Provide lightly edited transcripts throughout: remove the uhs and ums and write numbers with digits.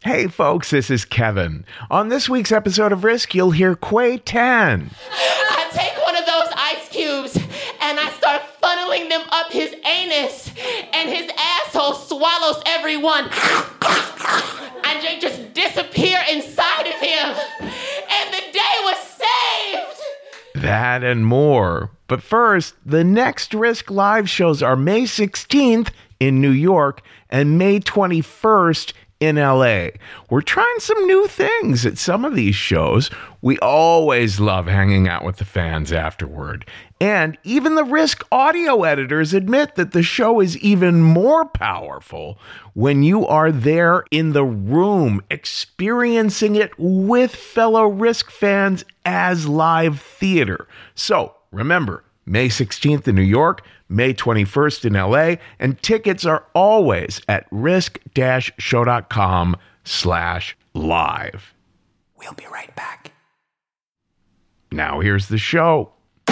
Hey folks, this is Kevin. On this week's episode of Risk, you'll hear Quay Tan. I take one of those ice cubes and I start funneling them up his anus, and his asshole swallows every one. And they just disappear inside of him. And the day was saved. That and more. But first, the next Risk Live shows are May 16th in New York and May 21st in LA. We're trying some new things at some of these shows. We always love hanging out with the fans afterward. And even the Risk audio editors admit that the show is even more powerful when you are there in the room, experiencing it with fellow Risk fans as live theater. So remember, May 16th in New York, May 21st in LA, and tickets are always at risk-show.com/live. We'll be right back. Now here's the show.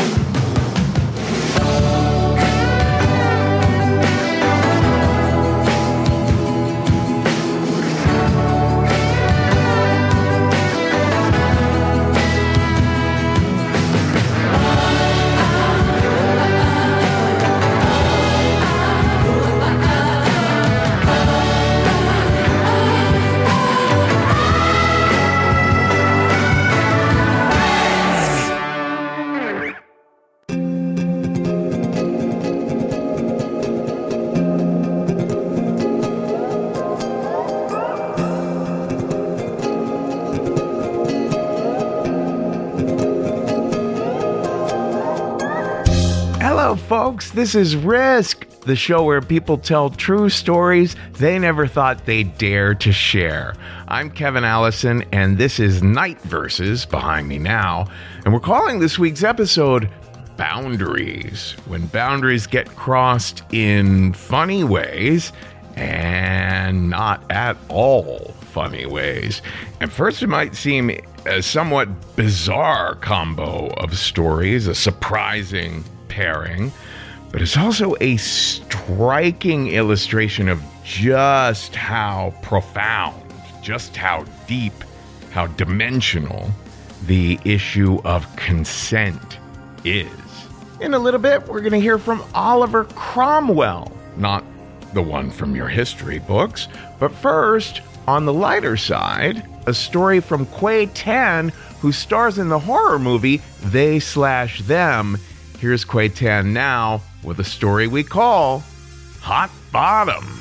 Hello, folks. This is Risk, the show where people tell true stories they never thought they'd dare to share. I'm Kevin Allison, and this is Night Versus behind me now. And we're calling this week's episode Boundaries, when boundaries get crossed in funny ways and not at all funny ways. At first, it might seem a somewhat bizarre combo of stories, a surprising pairing, but it's also a striking illustration of just how profound, just how deep, how dimensional the issue of consent is. In a little bit, we're going to hear from Oliver Cromwell, not the one from your history books, but first, on the lighter side, a story from Quay Tan, who stars in the horror movie They/Them. Here's Quay Tan now with a story we call Hot Bottom.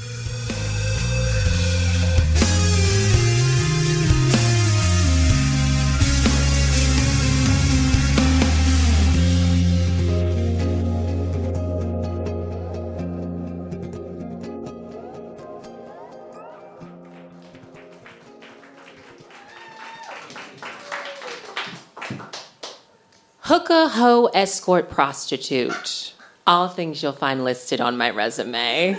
Hooker, hoe, escort, prostitute. All things you'll find listed on my resume.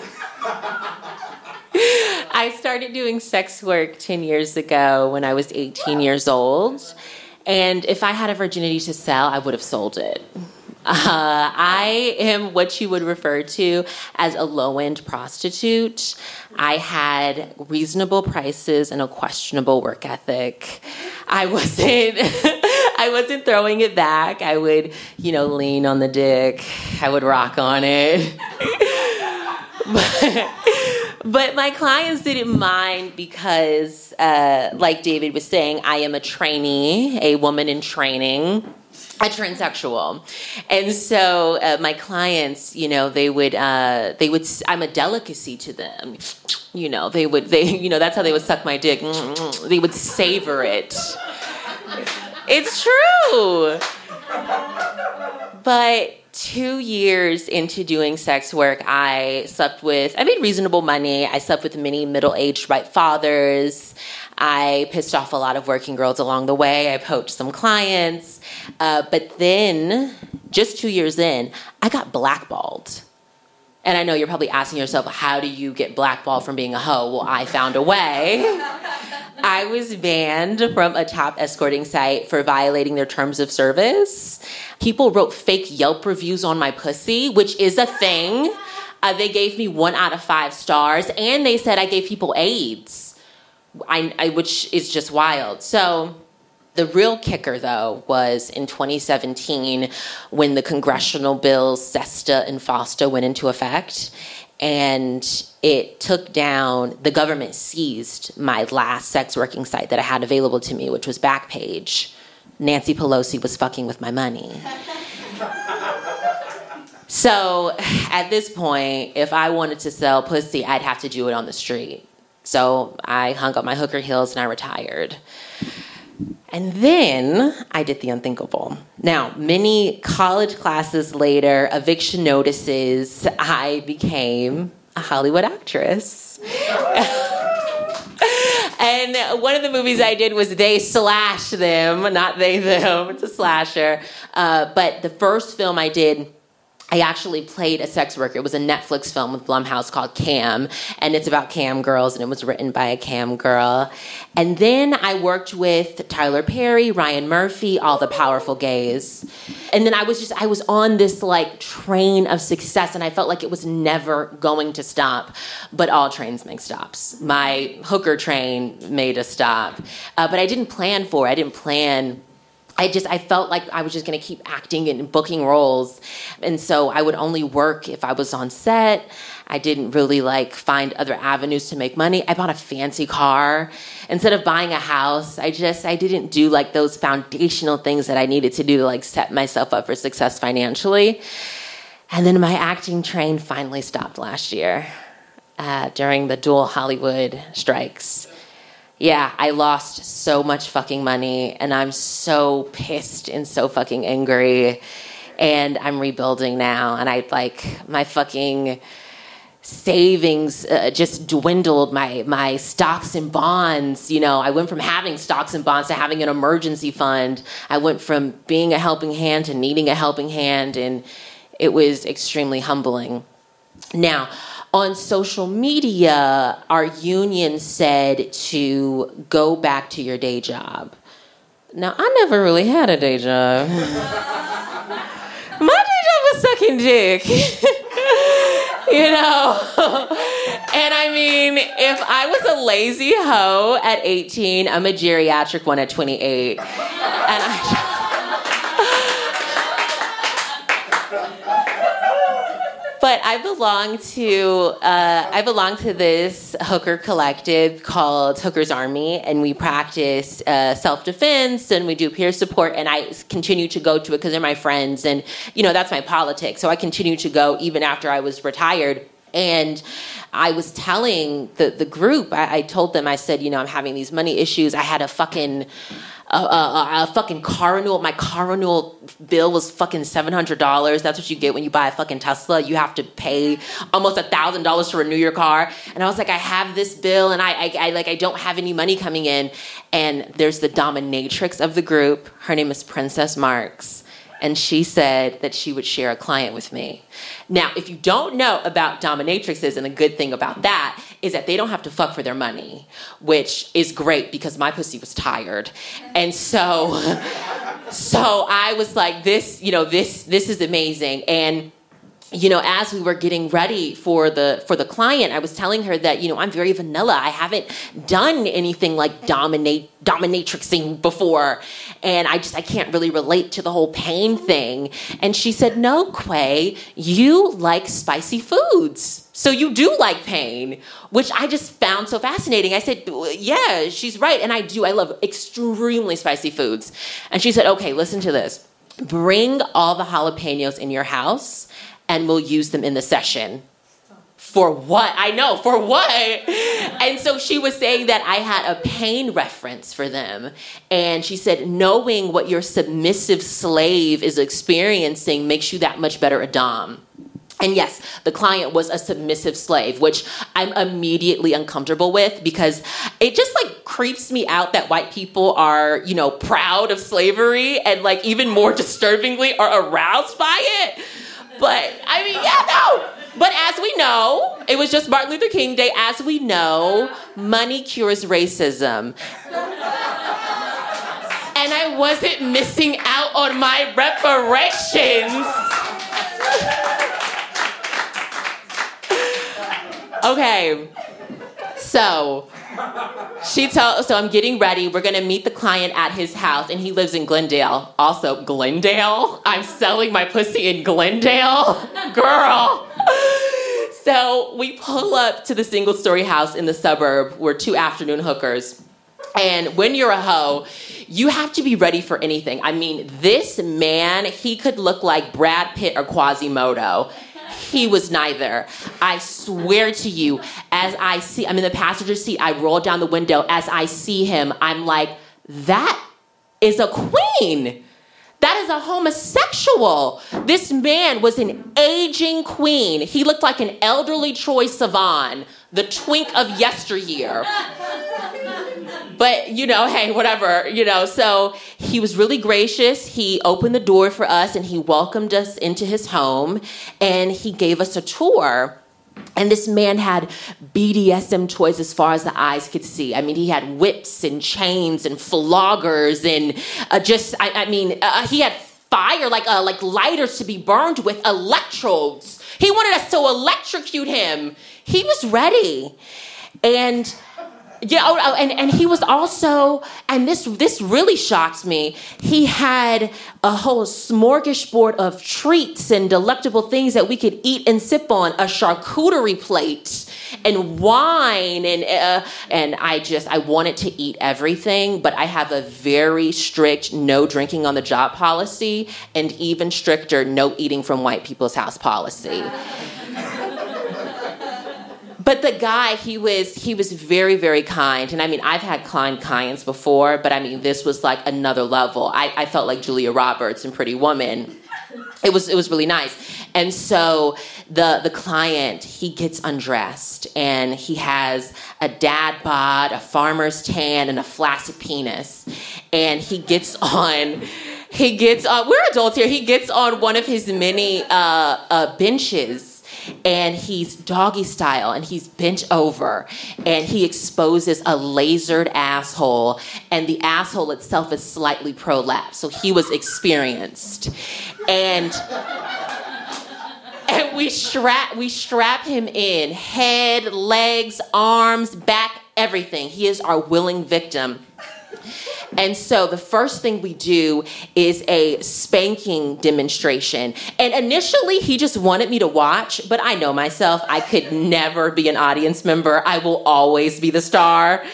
I started doing sex work 10 years ago when I was 18 years old. And if I had a virginity to sell, I would have sold it. I am what you would refer to as a low-end prostitute. I had reasonable prices and a questionable work ethic. I wasn't throwing it back. I would, lean on the dick. I would rock on it. But my clients didn't mind because, like David was saying, I am a trainee, a woman in training, a transsexual. And so my clients, they would, I'm a delicacy to them. That's how they would suck my dick. They would savor it. It's true. But 2 years into doing sex work, I made reasonable money. I slept with many middle-aged white fathers. I pissed off a lot of working girls along the way. I poached some clients. But then, just 2 years in, I got blackballed. And I know you're probably asking yourself, how do you get blackballed from being a hoe? Well, I found a way. I was banned from a top escorting site for violating their terms of service. People wrote fake Yelp reviews on my pussy, which is a thing. They gave me 1 out of 5 stars, and they said I gave people AIDS. which is just wild. So the real kicker, though, was in 2017 when the congressional bills SESTA and FOSTA went into effect. And it took down, the government seized my last sex working site that I had available to me, which was Backpage. Nancy Pelosi was fucking with my money. So at this point, if I wanted to sell pussy, I'd have to do it on the street. So I hung up my hooker heels and I retired. And then I did the unthinkable. Now, many college classes later, eviction notices, I became a Hollywood actress. And one of the movies I did was They Slash Them, not They Them, it's a slasher. But the first film I did, I actually played a sex worker. It was a Netflix film with Blumhouse called Cam, and it's about cam girls, and it was written by a cam girl. And then I worked with Tyler Perry, Ryan Murphy, all the powerful gays. And then I was on this like train of success, and I felt like it was never going to stop. But all trains make stops. My hooker train made a stop. But I didn't plan for it. I didn't plan. I felt like I was just going to keep acting and booking roles. And so I would only work if I was on set. I didn't really find other avenues to make money. I bought a fancy car. Instead of buying a house, I didn't do those foundational things that I needed to do to set myself up for success financially. And then my acting train finally stopped last year during the dual Hollywood strikes. Yeah, I lost so much fucking money, and I'm so pissed and so fucking angry, and I'm rebuilding now, and my fucking savings just dwindled, my stocks and bonds, I went from having stocks and bonds to having an emergency fund. I went from being a helping hand to needing a helping hand, and it was extremely humbling. Now, on social media, our union said to go back to your day job. Now, I never really had a day job. My day job was sucking dick. And I mean, if I was a lazy hoe at 18, I'm a geriatric one at 28. And But I belong to this hooker collective called Hookers Army, and we practice self-defense, and we do peer support, and I continue to go to it because they're my friends, and that's my politics. So I continue to go even after I was retired. And I was telling the group, I told them, I said, I'm having these money issues. I had a fucking car renewal. My car renewal bill was fucking $700. That's what you get when you buy a fucking Tesla. You have to pay almost $1,000 to renew your car. And I was like, I have this bill, and I don't have any money coming in. And there's the dominatrix of the group. Her name is Princess Marks. And she said that she would share a client with me. Now, if you don't know about dominatrixes, and the good thing about that is that they don't have to fuck for their money, which is great because my pussy was tired. And so I was like, this is amazing. And as we were getting ready for the client, I was telling her that, I'm very vanilla. I haven't done anything like dominatrixing before. And I can't really relate to the whole pain thing. And she said, no, Quay, you like spicy foods. So you do like pain, which I just found so fascinating. I said, yeah, she's right. And I do. I love extremely spicy foods. And she said, okay, listen to this. Bring all the jalapenos in your house, and we'll use them in the session. For what? I know, for what? And so she was saying that I had a pain reference for them. And she said, knowing what your submissive slave is experiencing makes you that much better a dom. And yes, the client was a submissive slave, which I'm immediately uncomfortable with because it just creeps me out that white people are, proud of slavery and even more disturbingly are aroused by it. But I mean, yeah, no. But as we know, it was just Martin Luther King Day. As we know, money cures racism. And I wasn't missing out on my reparations. Okay. So So I'm getting ready. We're going to meet the client at his house, and he lives in Glendale. Also, Glendale? I'm selling my pussy in Glendale? Girl. So we pull up to the single-story house in the suburb. We're two afternoon hookers. And when you're a hoe, you have to be ready for anything. I mean, this man, he could look like Brad Pitt or Quasimodo. He was neither. I swear to you, I'm in the passenger seat, I roll down the window. As I see him, I'm like, that is a queen. That is a homosexual. This man was an aging queen. He looked like an elderly Troye Sivan, the twink of yesteryear. But, hey, whatever, So he was really gracious. He opened the door for us and he welcomed us into his home and he gave us a tour. And this man had BDSM toys as far as the eyes could see. I mean, he had whips and chains and floggers and he had fire, like lighters to be burned with, electrodes. He wanted us to electrocute him. He was ready. And and he was also, and this really shocked me, he had a whole smorgasbord of treats and delectable things that we could eat and sip on, a charcuterie plate and wine, and I wanted to eat everything, but I have a very strict no drinking on the job policy and even stricter no eating from white people's house policy. But the guy, he was very, very kind. And I mean, I've had kind clients before, but I mean, this was like another level. I felt like Julia Roberts in Pretty Woman. It was really nice. And so the client, he gets undressed and he has a dad bod, a farmer's tan, and a flaccid penis. And he gets on, we're adults here, he gets on one of his many benches. And he's doggy style, and he's bent over, and he exposes a lasered asshole, and the asshole itself is slightly prolapsed, so he was experienced. And we strap him in, head, legs, arms, back, everything. He is our willing victim. And so the first thing we do is a spanking demonstration. And initially, he just wanted me to watch, but I know myself. I could never be an audience member. I will always be the star.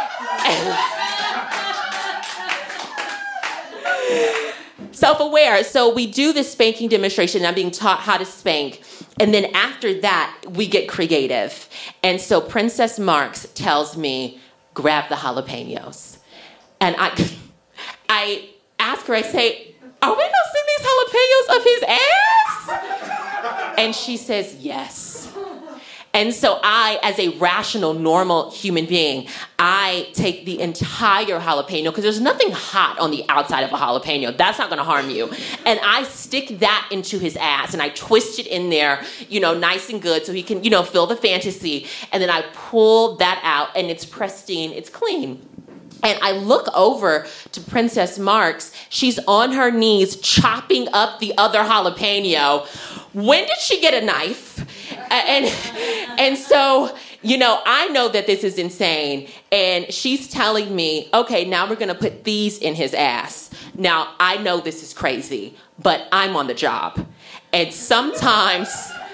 Self-aware. So we do this spanking demonstration. I'm being taught how to spank. And then after that, we get creative. And so Princess Marks tells me, grab the jalapenos. And I ask her, I say, are we going to see these jalapenos up his ass? And she says, yes. And so I, as a rational, normal human being, I take the entire jalapeno, because there's nothing hot on the outside of a jalapeno. That's not going to harm you. And I stick that into his ass, and I twist it in there, nice and good, so he can, feel the fantasy. And then I pull that out, and it's pristine, it's clean. And I look over to Princess Marks. She's on her knees chopping up the other jalapeno. When did she get a knife? And so, I know that this is insane. And she's telling me, okay, now we're going to put these in his ass. Now, I know this is crazy, but I'm on the job. And sometimes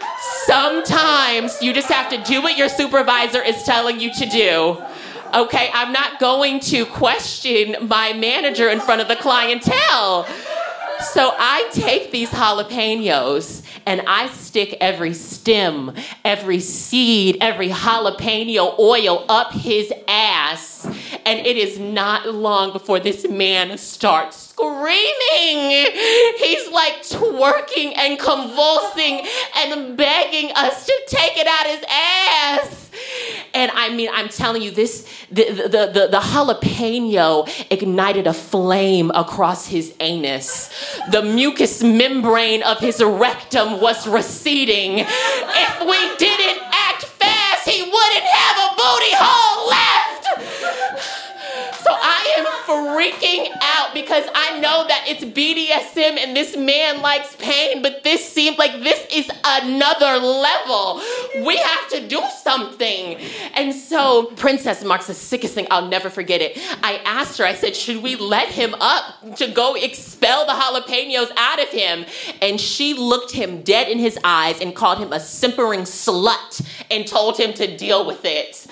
you just have to do what your supervisor is telling you to do. Okay, I'm not going to question my manager in front of the clientele. So I take these jalapenos and I stick every stem, every seed, every jalapeno oil up his ass. And it is not long before this man starts screaming. He's like twerking and convulsing and begging us to take it out his ass. And I mean, I'm telling you, the jalapeno ignited a flame across his anus. The mucous membrane of his rectum was receding. If we didn't act fast, he wouldn't have a booty hole left. So I am freaking out because I know that it's BDSM and this man likes pain, but this seems like this is another level. We have to do something. And so Princess Marks, the sickest thing, I'll never forget it. I asked her, I said, should we let him up to go expel the jalapenos out of him? And she looked him dead in his eyes and called him a simpering slut and told him to deal with it.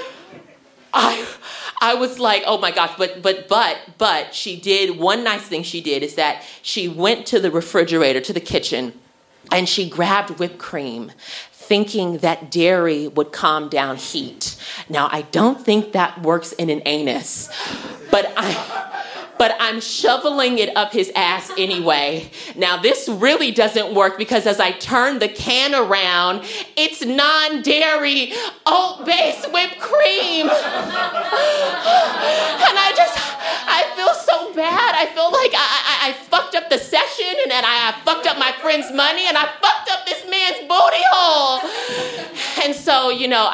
I was like, oh my gosh, but she did, one nice thing she did is that she went to the refrigerator, to the kitchen, and she grabbed whipped cream, thinking that dairy would calm down heat. Now, I don't think that works in an anus, but I'm shoveling it up his ass anyway. Now, this really doesn't work because as I turn the can around, it's non-dairy, oat-based whipped cream. And I feel so bad. I feel like I fucked up the session and that I fucked up my friend's money and I fucked up this man's booty hole. And so,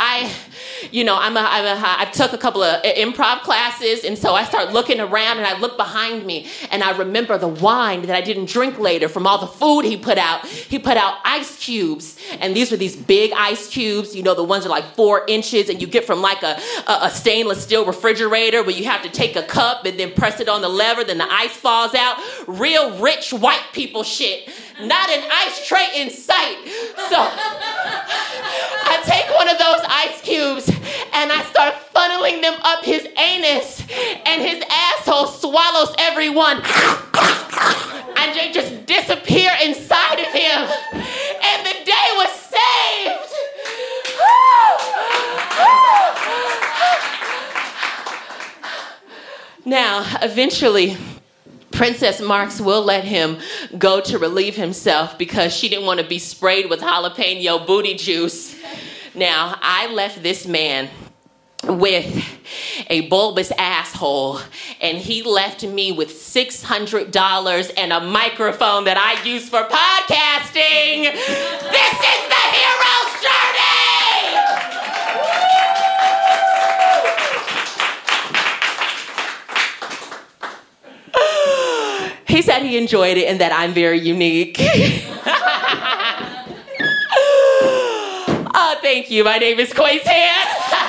I took a couple of improv classes, and so I start looking around, and I look behind me, and I remember the wine that I didn't drink later from all the food he put out. He put out ice cubes, and these were these big ice cubes, the ones that are like 4 inches, and you get from like a stainless steel refrigerator where you have to take a cup and then press it on the lever, then the ice falls out. Real rich white people shit. Not an ice tray in sight. So I take one of those ice cubes and I start funneling them up his anus, and his asshole swallows every one. And they just disappear inside of him. And the day was saved. Now, eventually, Princess Marks will let him go to relieve himself because she didn't want to be sprayed with jalapeno booty juice. Now, I left this man with a bulbous asshole, and he left me with $600 and a microphone that I use for podcasting. This is the hero's journey! He said he enjoyed it and that I'm very unique. Oh, thank you. My name is Quaytan.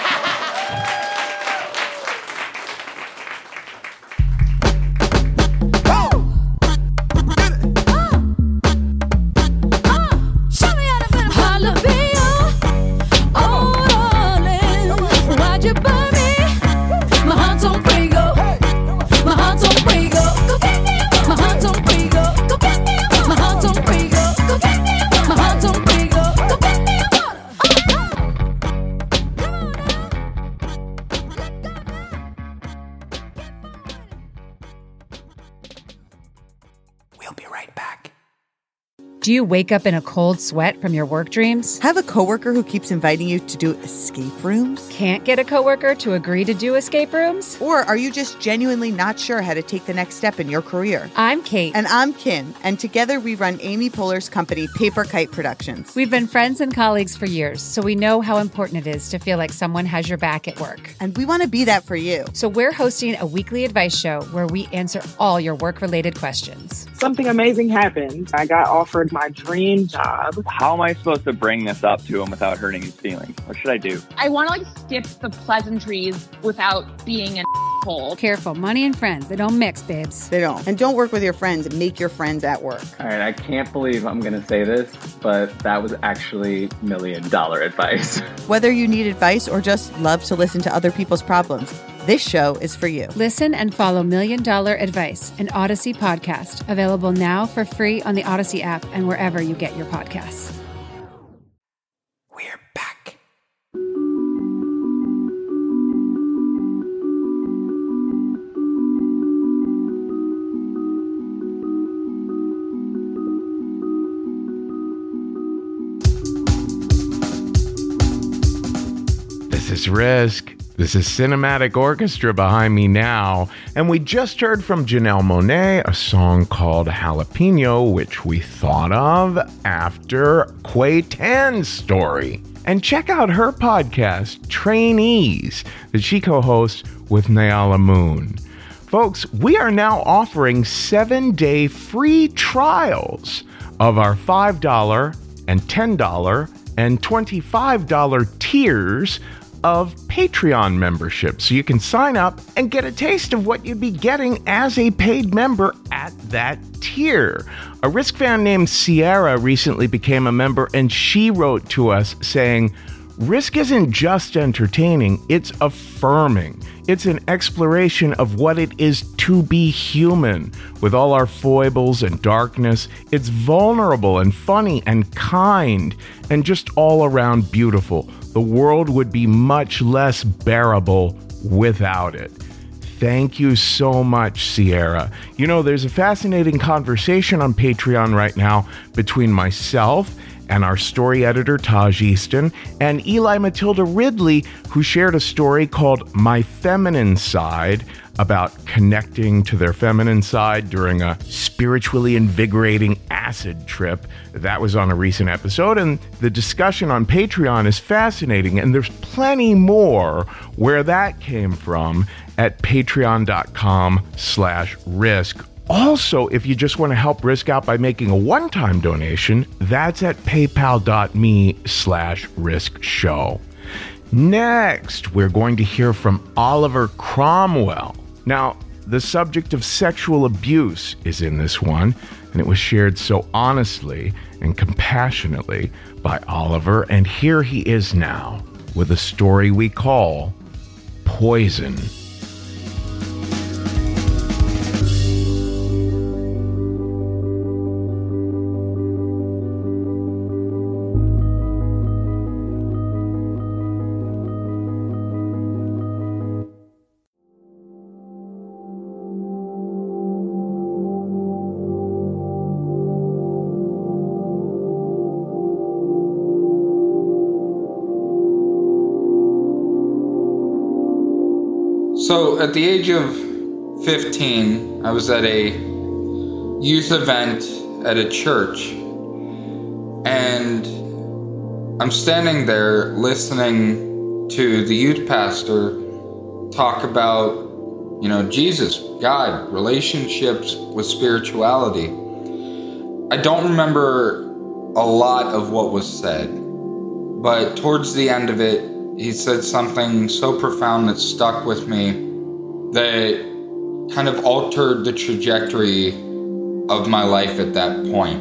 We'll be right back. Do you wake up in a cold sweat from your work dreams? Have a coworker who keeps inviting you to do escape rooms? Can't get a coworker to agree to do escape rooms? Or are you just genuinely not sure how to take the next step in your career? I'm Kate. And I'm Kim. And together we run Amy Poehler's company, Paper Kite Productions. We've been friends and colleagues for years, so we know how important it is to feel like someone has your back at work. And we want to be that for you. So we're hosting a weekly advice show where we answer all your work-related questions. Something amazing happened. I got offered my dream job. How am I supposed to bring this up to him without hurting his feelings? What should I do? I want to skip the pleasantries without being an asshole. Careful, money and friends, they don't mix, babes. They don't. And don't work with your friends. Make your friends at work. All right, I can't believe I'm going to say this, but that was actually $1 million advice. Whether you need advice or just love to listen to other people's problems, this show is for you. Listen and follow $1 Million Advice, an Odyssey podcast, available now for free on the Odyssey app and wherever you get your podcasts. We're back. This is Risk. This is Cinematic Orchestra behind me now, and we just heard from Janelle Monáe a song called Jalapeno, which we thought of after Quaytan's story. And check out her podcast, Trainees, that she co-hosts with Nyala Moon. Folks, we are now offering 7-day free trials of our $5 and $10 and $25 tiers of Patreon membership. So you can sign up and get a taste of what you'd be getting as a paid member at that tier. A Risk fan named Sierra recently became a member, and she wrote to us saying, Risk isn't just entertaining, it's affirming. It's an exploration of what it is to be human. With all our foibles and darkness, it's vulnerable and funny and kind and just all around beautiful. The world would be much less bearable without it. Thank you so much, Sierra. You know, there's a fascinating conversation on Patreon right now between myself and our story editor, Taj Easton, and Eli Matilda Ridley, who shared a story called My Feminine Side, about connecting to their feminine side during a spiritually invigorating acid trip. That was on a recent episode, and the discussion on Patreon is fascinating, and there's plenty more where that came from at patreon.com/risk. Also, if you just want to help Risk out by making a one-time donation, that's at paypal.me/riskshow. Next, we're going to hear from Oliver Cromwell. Now, the subject of sexual abuse is in this one, and it was shared so honestly and compassionately by Oliver, and here he is now with a story we call Poison. So at the age of 15, I was at a youth event at a church, and I'm standing there listening to the youth pastor talk about, Jesus, God, relationships with spirituality. I don't remember a lot of what was said, but towards the end of it, he said something so profound that stuck with me that kind of altered the trajectory of my life at that point.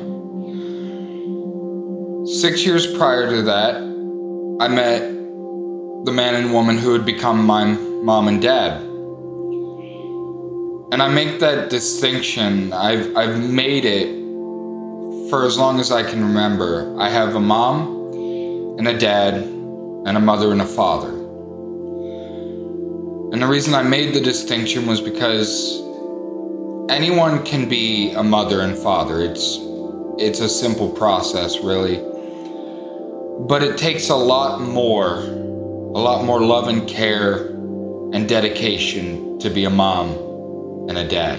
6 years prior to that, I met the man and woman who would become my mom and dad. And I make that distinction. I've made it for as long as I can remember. I have a mom and a dad and a mother and a father. And the reason I made the distinction was because anyone can be a mother and father. It's a simple process, really. But it takes a lot more love and care and dedication to be a mom and a dad.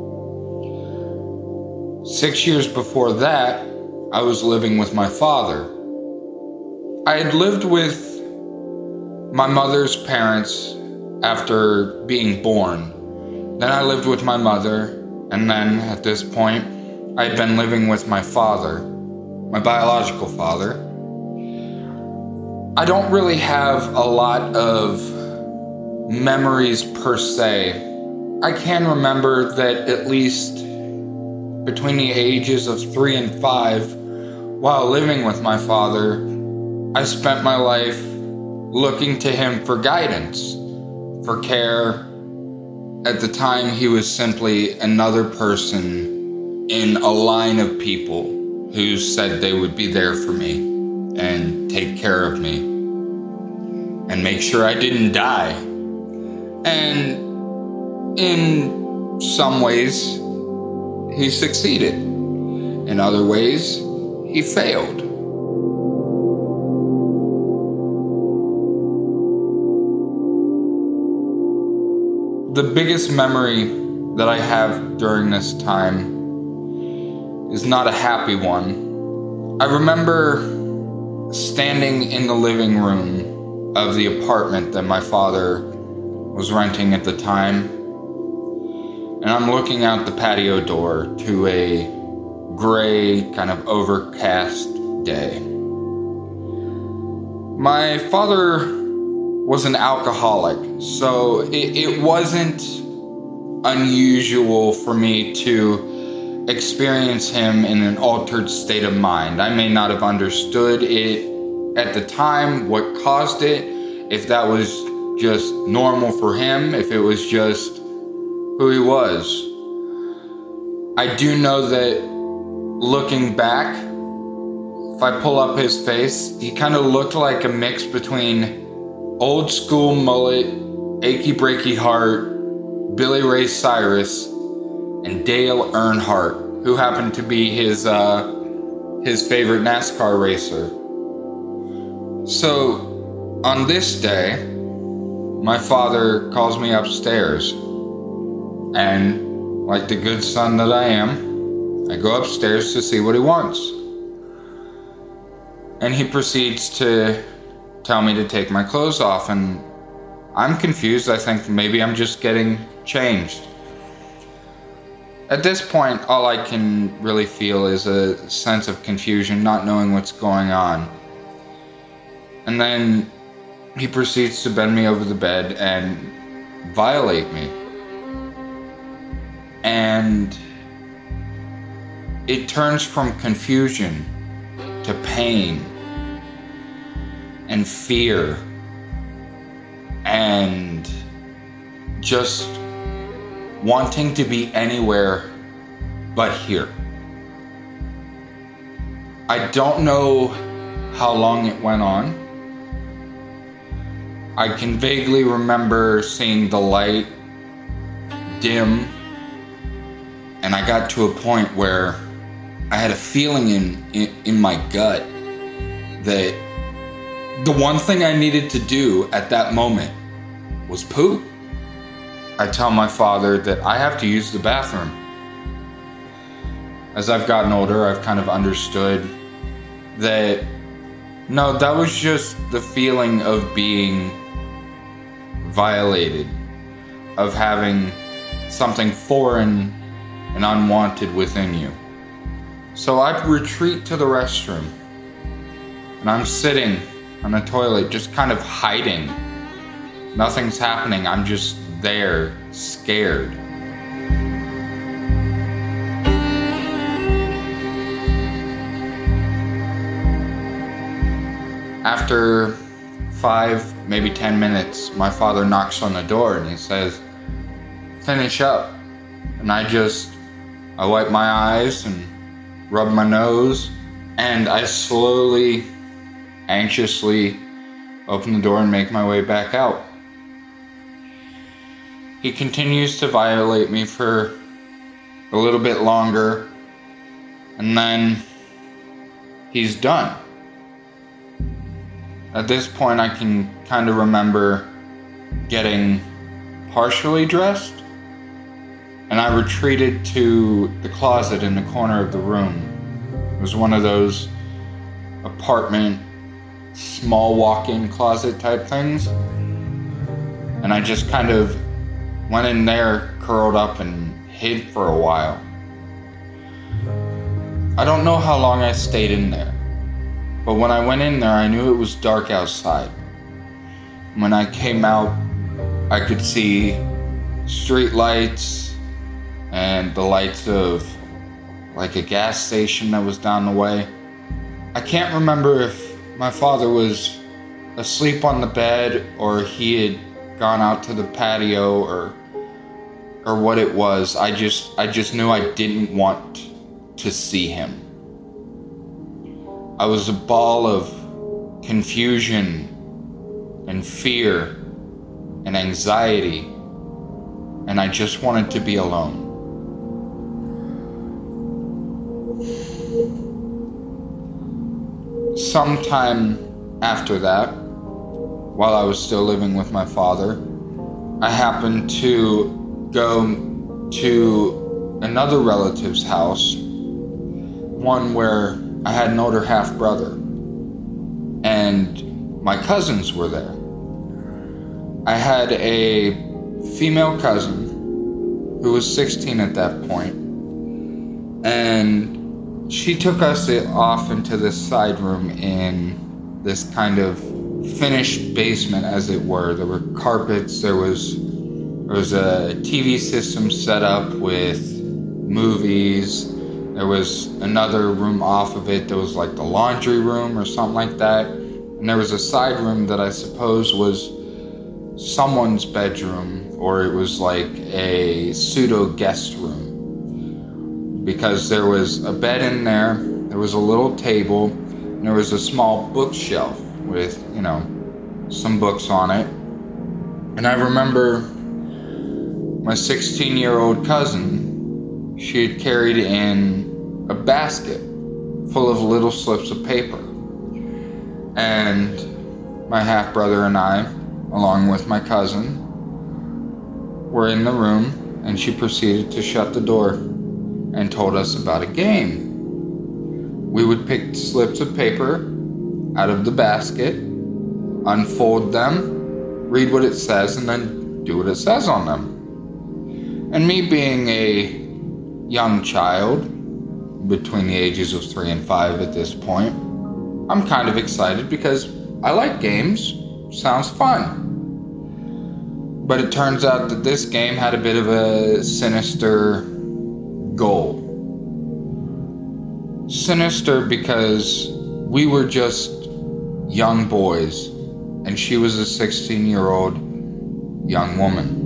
6 years before that, I was living with my father. I had lived with my mother's parents after being born. Then I lived with my mother, and then at this point, I had been living with my father, my biological father. I don't really have a lot of memories per se. I can remember that at least between the ages of 3 and 5, while living with my father, I spent my life looking to him for guidance, for care. At the time, he was simply another person in a line of people who said they would be there for me and take care of me and make sure I didn't die. And in some ways, he succeeded. In other ways, he failed. The biggest memory that I have during this time is not a happy one. I remember standing in the living room of the apartment that my father was renting at the time, and I'm looking out the patio door to a gray, kind of overcast day. My father was an alcoholic, so it wasn't unusual for me to experience him in an altered state of mind. I may not have understood it at the time, what caused it, if that was just normal for him, if it was just who he was. I do know that looking back, if I pull up his face, he kind of looked like a mix between old school mullet, achy breaky heart, Billy Ray Cyrus, and Dale Earnhardt, who happened to be his favorite NASCAR racer. So, on this day, my father calls me upstairs, and like the good son that I am, I go upstairs to see what he wants. And he proceeds to tell me to take my clothes off, and I'm confused. I think maybe I'm just getting changed. At this point, all I can really feel is a sense of confusion, not knowing what's going on. And then he proceeds to bend me over the bed and violate me. And it turns from confusion to pain and fear and just wanting to be anywhere but here. I don't know how long it went on. I can vaguely remember seeing the light dim, and I got to a point where I had a feeling in my gut that the one thing I needed to do at that moment was poo. I tell my father that I have to use the bathroom. As I've gotten older, I've kind of understood that, no, that was just the feeling of being violated, of having something foreign and unwanted within you. So I retreat to the restroom, and I'm sitting on a toilet, just kind of hiding. Nothing's happening. I'm just there, scared. After 5, maybe 10 minutes, my father knocks on the door and he says, "Finish up." And I wipe my eyes and rub my nose, and I slowly, anxiously open the door and make my way back out. He continues to violate me for a little bit longer, and then he's done. At this point, I can kind of remember getting partially dressed, and I retreated to the closet in the corner of the room. It was one of those apartment, small walk-in closet type things. And I just kind of went in there, curled up, and hid for a while. I don't know how long I stayed in there, but when I went in there, I knew it was dark outside. When I came out, I could see street lights and the lights of like a gas station that was down the way. I can't remember if my father was asleep on the bed or he had gone out to the patio or what it was. I just knew I didn't want to see him. I was a ball of confusion and fear and anxiety, and I just wanted to be alone. Sometime after that, while I was still living with my father, I happened to go to another relative's house, one where I had an older half-brother, and my cousins were there. I had a female cousin who was 16 at that point, and she took us off into this side room in this kind of finished basement, as it were. There were carpets, there was a TV system set up with movies. There was another room off of it that was like the laundry room or something like that. And there was a side room that I suppose was someone's bedroom, or it was like a pseudo guest room. Because there was a bed in there, there was a little table, and there was a small bookshelf with, some books on it. And I remember my 16-year-old cousin, she had carried in a basket full of little slips of paper. And my half-brother and I, along with my cousin, were in the room, and she proceeded to shut the door and told us about a game. We would pick slips of paper out of the basket, unfold them, read what it says, and then do what it says on them. And me being a young child, between the ages of 3 and 5 at this point, I'm kind of excited because I like games. Sounds fun. But it turns out that this game had a bit of a sinister goal. Sinister because we were just young boys, and she was a 16-year-old young woman.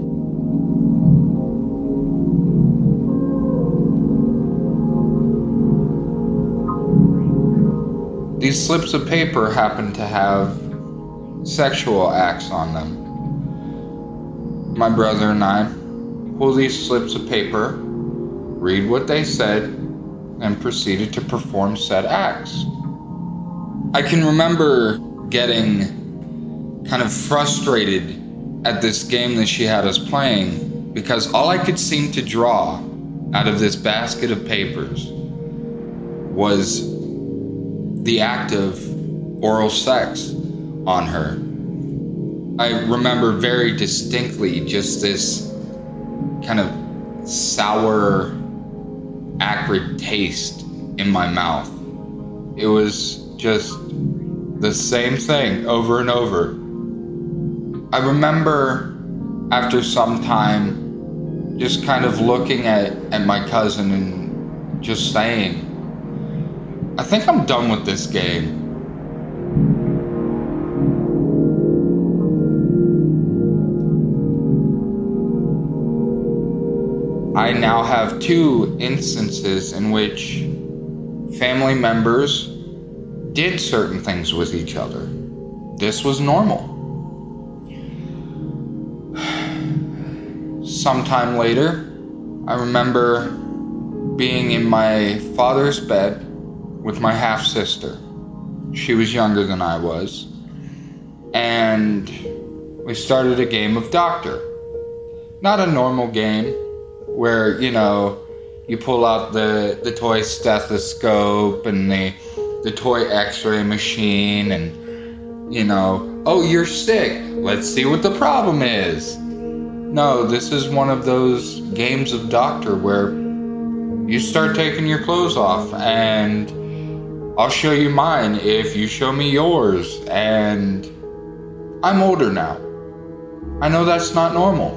These slips of paper happened to have sexual acts on them. My brother and I pulled these slips of paper, read what they said, and proceeded to perform said acts. I can remember getting kind of frustrated at this game that she had us playing because all I could seem to draw out of this basket of papers was the act of oral sex on her. I remember very distinctly just this kind of sour, acrid taste in my mouth. It was just the same thing over and over. I remember after some time just kind of looking at my cousin and just saying, I think I'm done with this game. I now have 2 instances in which family members did certain things with each other. This was normal. Sometime later, I remember being in my father's bed with my half-sister. She was younger than I was. And we started a game of doctor. Not a normal game where, you pull out the toy stethoscope and the toy x-ray machine and, oh, you're sick. Let's see what the problem is. No, this is one of those games of doctor where you start taking your clothes off and I'll show you mine if you show me yours. And I'm older now. I know that's not normal.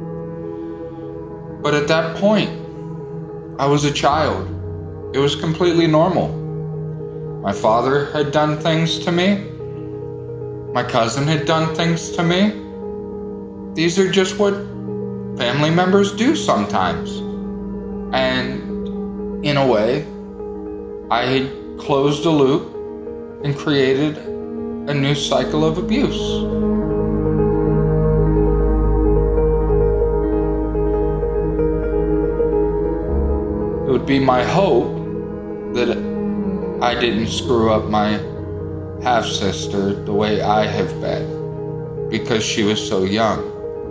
But at that point, I was a child. It was completely normal. My father had done things to me. My cousin had done things to me. These are just what family members do sometimes. And in a way, I had closed a loop and created a new cycle of abuse. It would be my hope that I didn't screw up my half-sister the way I have been, because she was so young.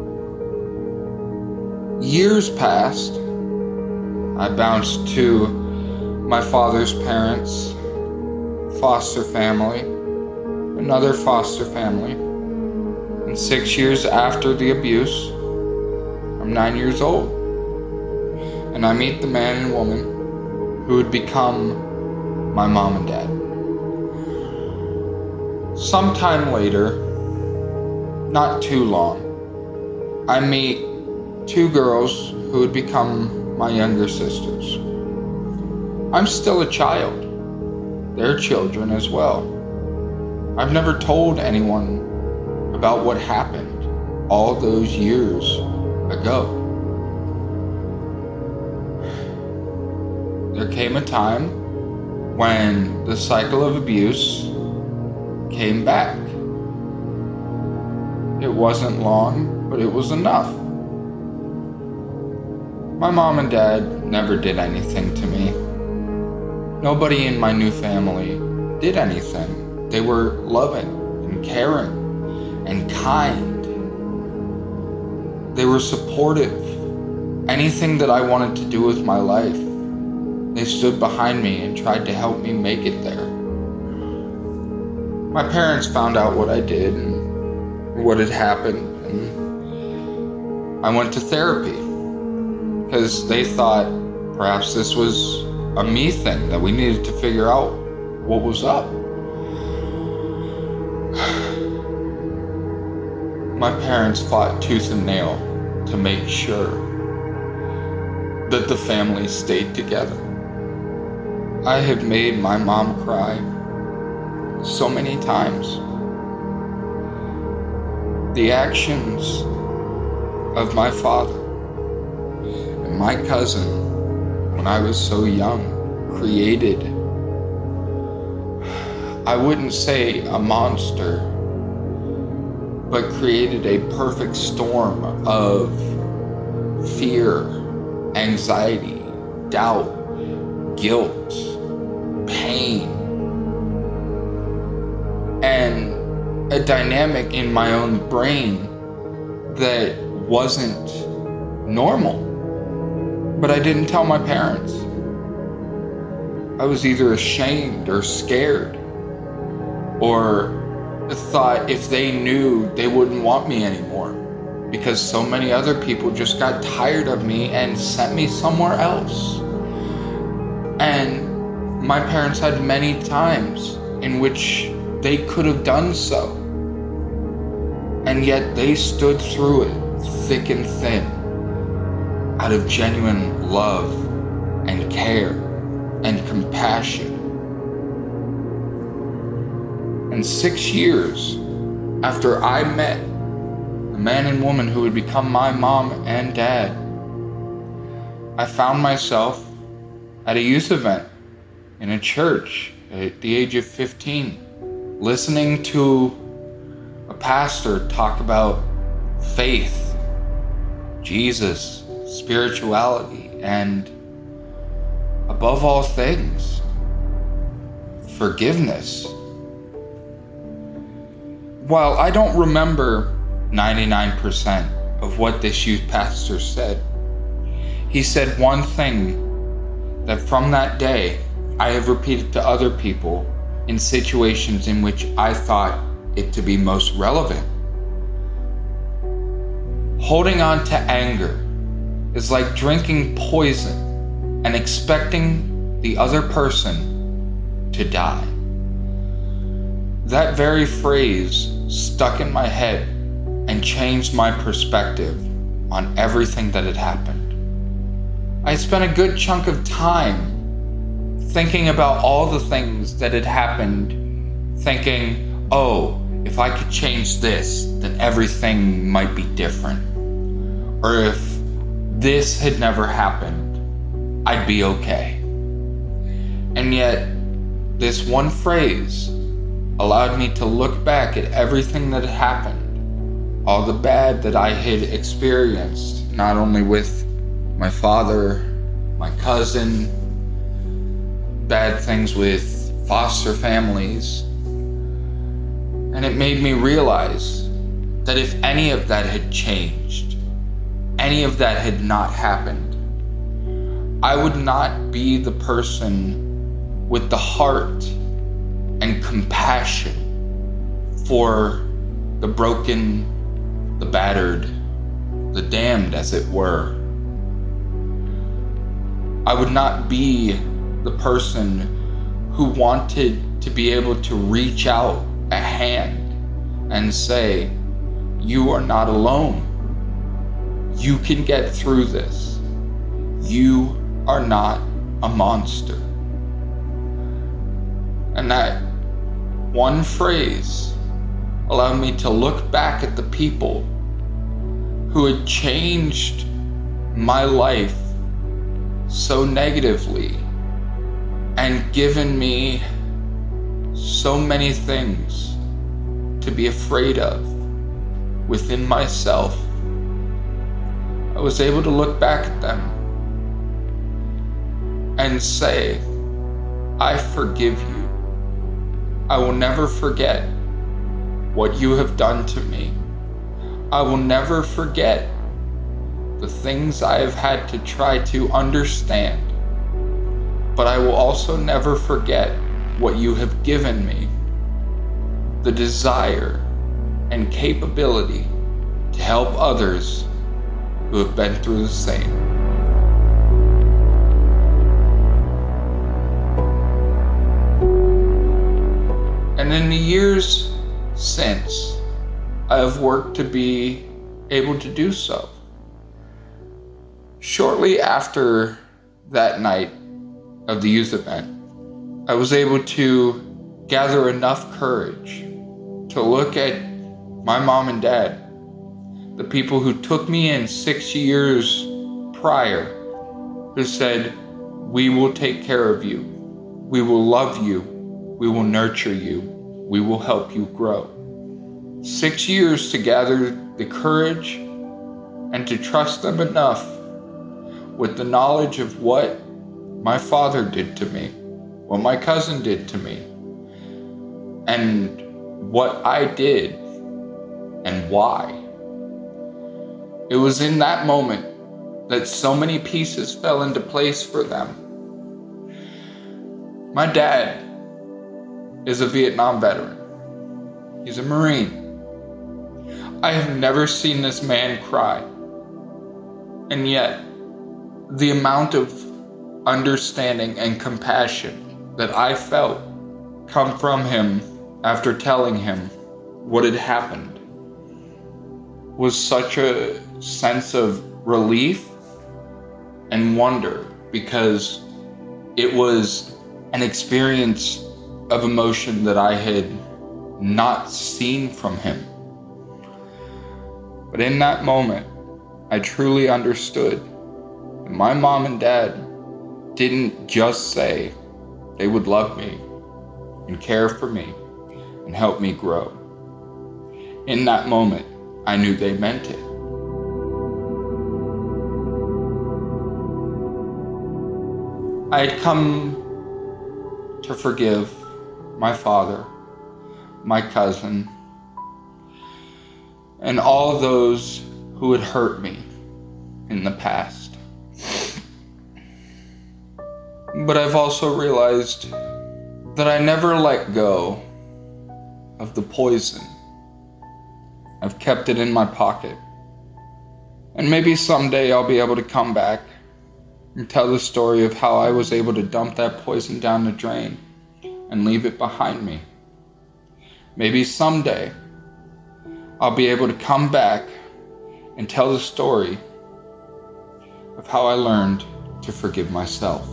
Years passed. I bounced to my father's parents, foster family, another foster family, and 6 years after the abuse, I'm 9 years old, and I meet the man and woman who would become my mom and dad. Sometime later, not too long, I meet two girls who would become my younger sisters. I'm still a child. They're children as well. I've never told anyone about what happened all those years ago. There came a time when the cycle of abuse came back. It wasn't long, but it was enough. My mom and dad never did anything to me. Nobody in my new family did anything. They were loving and caring and kind. They were supportive. Anything that I wanted to do with my life, they stood behind me and tried to help me make it there. My parents found out what I did and what had happened, and I went to therapy because they thought perhaps this was a me thing, that we needed to figure out what was up. My parents fought tooth and nail to make sure that the family stayed together. I have made my mom cry so many times. The actions of my father and my cousin when I was so young created, I wouldn't say a monster, but created a perfect storm of fear, anxiety, doubt, guilt, pain, and a dynamic in my own brain that wasn't normal. But I didn't tell my parents. I was either ashamed or scared, or thought if they knew, they wouldn't want me anymore, because so many other people just got tired of me and sent me somewhere else. And my parents had many times in which they could have done so, and yet they stood through it thick and thin out of genuine love and care and compassion. And 6 years after I met the man and woman who would become my mom and dad, I found myself at a youth event in a church at the age of 15, listening to a pastor talk about faith, Jesus, spirituality, and above all things, forgiveness. While I don't remember 99% of what this youth pastor said, he said one thing that from that day I have repeated to other people in situations in which I thought it to be most relevant. Holding on to anger is like drinking poison and expecting the other person to die. That very phrase stuck in my head and changed my perspective on everything that had happened. I spent a good chunk of time thinking about all the things that had happened, thinking, oh, if I could change this, then everything might be different. Or if this had never happened, I'd be okay. And yet, this one phrase allowed me to look back at everything that had happened, all the bad that I had experienced, not only with my father, my cousin, bad things with foster families. And it made me realize that if any of that had changed, any of that had not happened, I would not be the person with the heart and compassion for the broken, the battered, the damned, as it were. I would not be the person who wanted to be able to reach out a hand and say, you are not alone. You can get through this. You are not a monster. And that one phrase allowed me to look back at the people who had changed my life so negatively and given me so many things to be afraid of within myself. I was able to look back at them and say, I forgive you. I will never forget what you have done to me. I will never forget the things I have had to try to understand. But I will also never forget what you have given me, the desire and capability to help others who have been through the same. And in the years since, I have worked to be able to do so. Shortly after that night of the youth event, I was able to gather enough courage to look at my mom and dad, the people who took me in 6 years prior, who said, we will take care of you, we will love you, we will nurture you, we will help you grow. 6 years to gather the courage and to trust them enough with the knowledge of what my father did to me, what my cousin did to me, and what I did and why. It was in that moment that so many pieces fell into place for them. My dad is a Vietnam veteran. He's a Marine. I have never seen this man cry. And yet, the amount of understanding and compassion that I felt come from him after telling him what had happened was such a sense of relief and wonder, because it was an experience of emotion that I had not seen from him. But in that moment, I truly understood that my mom and dad didn't just say they would love me and care for me and help me grow. In that moment, I knew they meant it. I had come to forgive my father, my cousin, and all those who had hurt me in the past. But I've also realized that I never let go of the poison. I've kept it in my pocket. And maybe someday I'll be able to come back and tell the story of how I was able to dump that poison down the drain and leave it behind me. Maybe someday I'll be able to come back and tell the story of how I learned to forgive myself.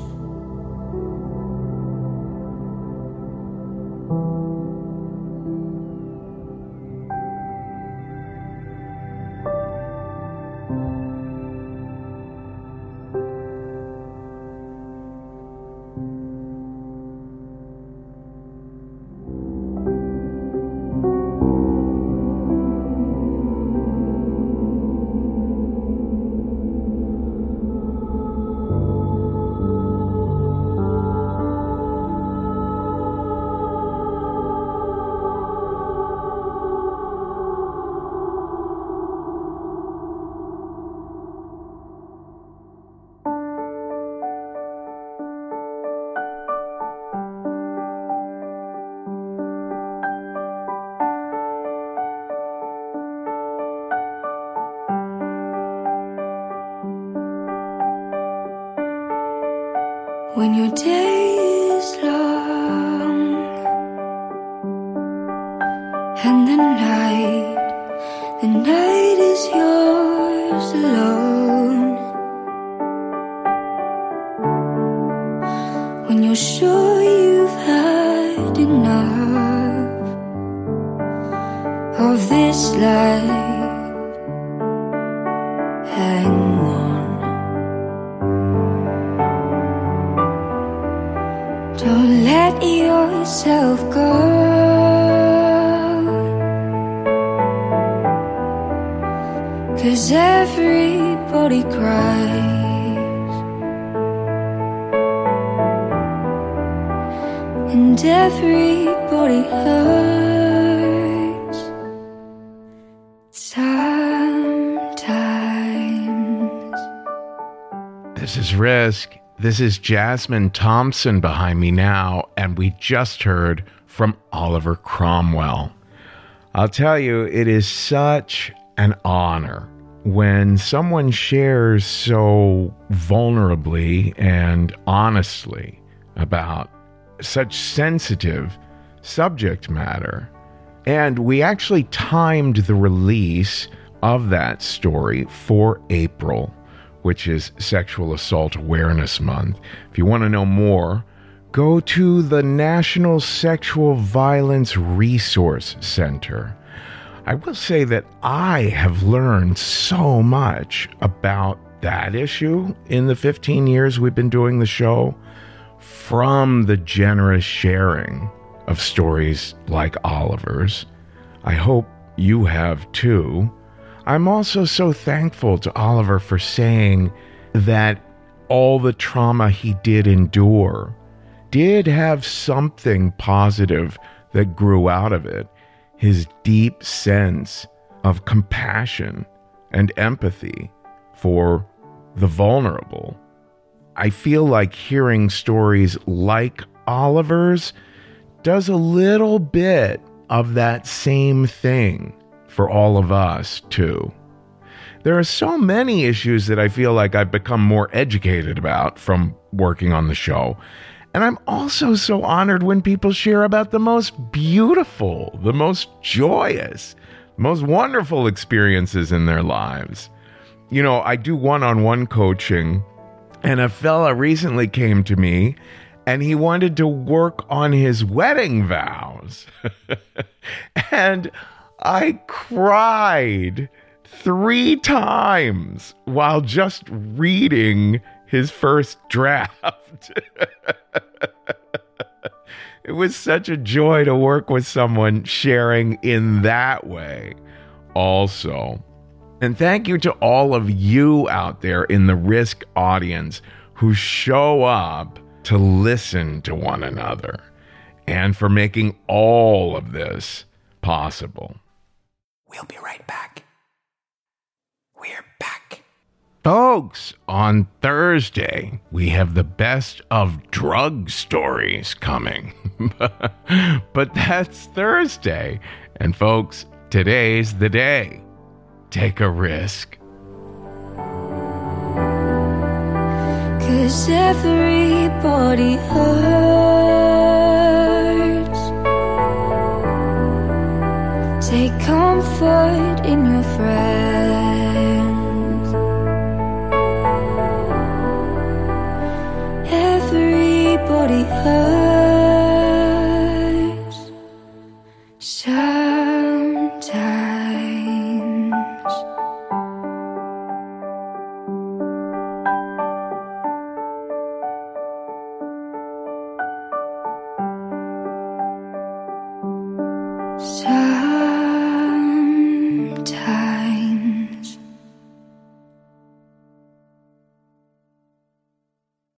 When your day is long is yours alone. When you're sure you've had enough of this life, hang on. Don't let yourself go. 'Cause everybody cries, and everybody hurts sometimes. This is Risk. This is Jasmine Thompson behind me now, and we just heard from Oliver Cromwell. I'll tell you, it is such an honor when someone shares so vulnerably and honestly about such sensitive subject matter. And we actually timed the release of that story for April, which is Sexual Assault Awareness Month. If you want to know more, go to the National Sexual Violence Resource Center. I will say that I have learned so much about that issue in the 15 years we've been doing the show from the generous sharing of stories like Oliver's. I hope you have too. I'm also so thankful to Oliver for saying that all the trauma he did endure did have something positive that grew out of it. His deep sense of compassion and empathy for the vulnerable. I feel like hearing stories like Oliver's does a little bit of that same thing for all of us, too. There are so many issues that I feel like I've become more educated about from working on the show. And I'm also so honored when people share about the most beautiful, the most joyous, most wonderful experiences in their lives. You know, I do one-on-one coaching, and a fella recently came to me, and he wanted to work on his wedding vows. And I cried 3 times while just reading his first draft. It was such a joy to work with someone sharing in that way also. And thank you to all of you out there in the Risk audience who show up to listen to one another and for making all of this possible. We'll be right back. We're back. Folks, on Thursday, we have the best of drug stories coming. But that's Thursday. And folks, today's the day. Take a risk. 'Cause everybody hurts. Take comfort in your friends. Everybody hurts sometimes. So